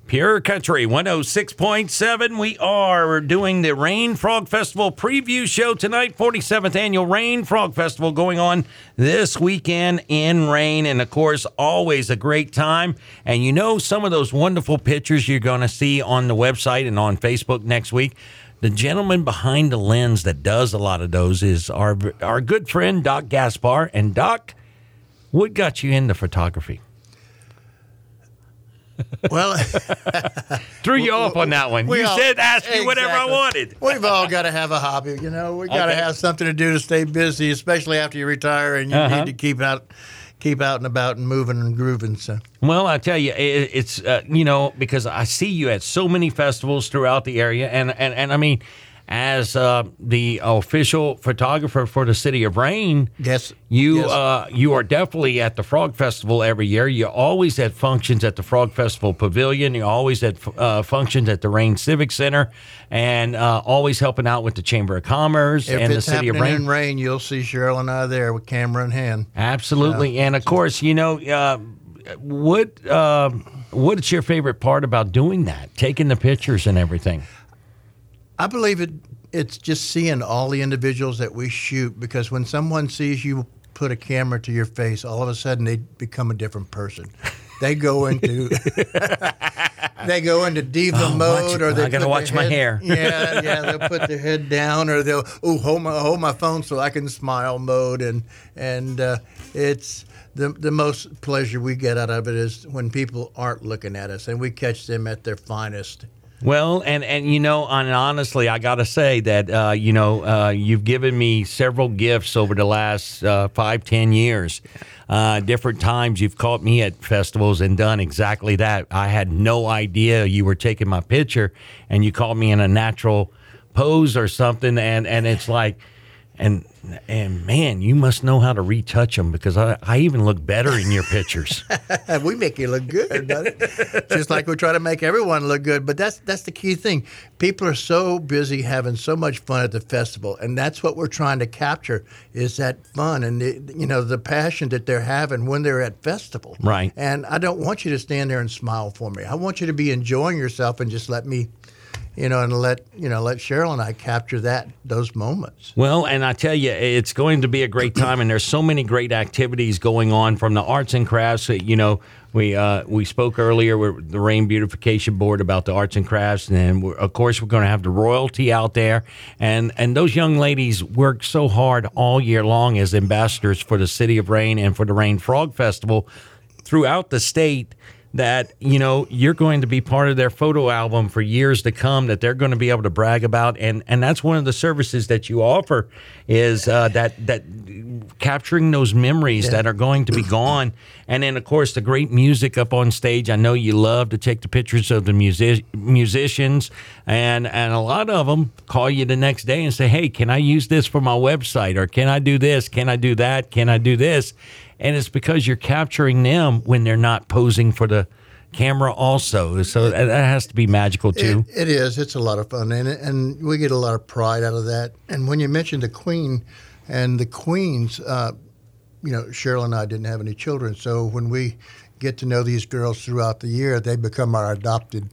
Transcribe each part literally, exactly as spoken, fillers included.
Pure Country one oh six point seven. We are doing the Rain Frog Festival preview show tonight. forty-seventh Annual Rain Frog Festival going on this weekend in Rain. And, of course, always a great time. And you know some of those wonderful pictures you're going to see on the website and on Facebook next week. The gentleman behind the lens that does a lot of those is our, our good friend, Doc Gaspar. And, Doc, what got you into photography? Well, threw you off on that one. You all, said ask me exactly. whatever I wanted. We've all got to have a hobby, you know. We got to Okay. have something to do to stay busy, especially after you retire and you Uh-huh. need to keep out, keep out and about and moving and grooving. So, Well, I tell you, it, it's uh, you know, because I see you at so many festivals throughout the area, and and, and I mean, as uh, the official photographer for the City of Rain, yes, you yes. uh, you are definitely at the Frog Festival every year. You're always at functions at the Frog Festival Pavilion. You're always at uh, functions at the Rain Civic Center, and uh, always helping out with the Chamber of Commerce if and the it's City of happening Rain. in rain, you'll see Cheryl and I there with camera in hand. Absolutely, and of course, you know, uh, what uh, what's your favorite part about doing that? Taking the pictures and everything. I believe it. It's just seeing all the individuals that we shoot, because when someone sees you put a camera to your face, all of a sudden they become a different person. They go into they go into diva Oh, mode, watch- or they I gotta put watch their my head- hair. Yeah, yeah. They'll put their head down, or they'll oh hold my hold my phone so I can smile mode, and and uh, it's. The, the most pleasure we get out of it is when people aren't looking at us and we catch them at their finest. Well, and, and you know, and honestly, I got to say that, uh, you know, uh, you've given me several gifts over the last uh, five, ten years. Uh, different times you've caught me at festivals and done exactly that. I had no idea you were taking my picture, and you caught me in a natural pose or something, and, and it's like, and and man, you must know how to retouch them, because I, I even look better in your pictures. We make you look good, buddy. Just like we try to make everyone look good. But that's that's the key thing. People are so busy having so much fun at the festival, and that's what we're trying to capture, is that fun and the, you know, the passion that they're having when they're at festival. Right. And I don't want you to stand there and smile for me. I want you to be enjoying yourself and just let me, you know, and let you know, let Cheryl and I capture that those moments. Well, and I tell you, it's going to be a great time, and there's so many great activities going on from the arts and crafts. You know, we uh, we spoke earlier with the Rain Beautification Board about the arts and crafts, and then we're, of course we're going to have the royalty out there, and and those young ladies work so hard all year long as ambassadors for the City of Rain and for the Rain Frog Festival throughout the state, that, you know, you're going to be part of their photo album for years to come, that they're going to be able to brag about. And, and that's one of the services that you offer, is uh, that that capturing those memories Yeah. that are going to be gone. And then, of course, the great music up on stage. I know you love to take the pictures of the music, musicians, and, and a lot of them call you the next day and say, hey, can I use this for my website? Or can I do this? Can I do that? Can I do this? And it's because you're capturing them when they're not posing for the camera also. So that that has to be magical, too. It, it is. It's a lot of fun, and and we get a lot of pride out of that. And when you mentioned the Queen and the Queens, uh, you know, Cheryl and I didn't have any children, so when we get to know these girls throughout the year, they become our adopted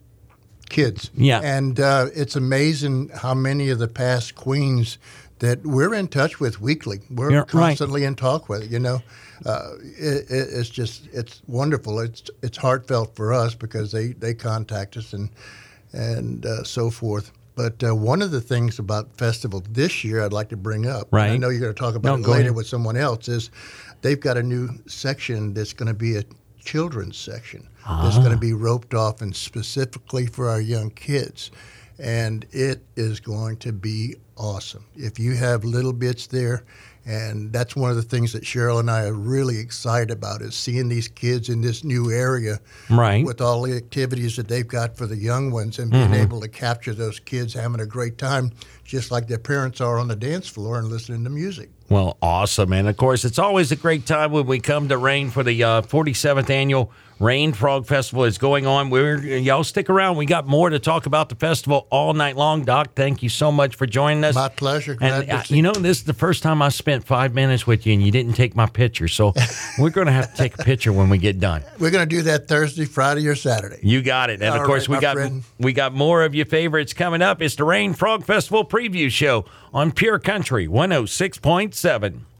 kids. Yeah. And uh, it's amazing how many of the past queens that we're in touch with weekly. We're Yeah, right. constantly in talk with, you know. Uh, it, it, it's just, it's wonderful. It's it's heartfelt for us because they, they contact us and and uh, so forth. But uh, one of the things about festival this year I'd like to bring up, and I Right. know you're going to talk about No, it go later ahead. with someone else, is they've got a new section that's going to be a children's section. That's going to be roped off and specifically for our young kids. And it is going to be awesome. If you have little bits there, and that's one of the things that Cheryl and I are really excited about, is seeing these kids in this new area Right. with all the activities that they've got for the young ones, and being able to capture those kids having a great time just like their parents are on the dance floor and listening to music. Well, awesome. And, of course, it's always a great time when we come to Rain for the uh, forty-seventh Annual Rain Frog Festival is going on. We're y'all stick around. We got more to talk about the festival all night long. Doc, thank you so much for joining us. My pleasure. Glad And to uh, see you know, this is the first time I spent five minutes with you, and you didn't take my picture. So we're going to have to take a picture when we get done. We're going to do that Thursday, Friday, or Saturday. You got it. And All of course, right, we my got friend. we got more of your favorites coming up. It's the Rain Frog Festival preview show on Pure Country one oh six point seven.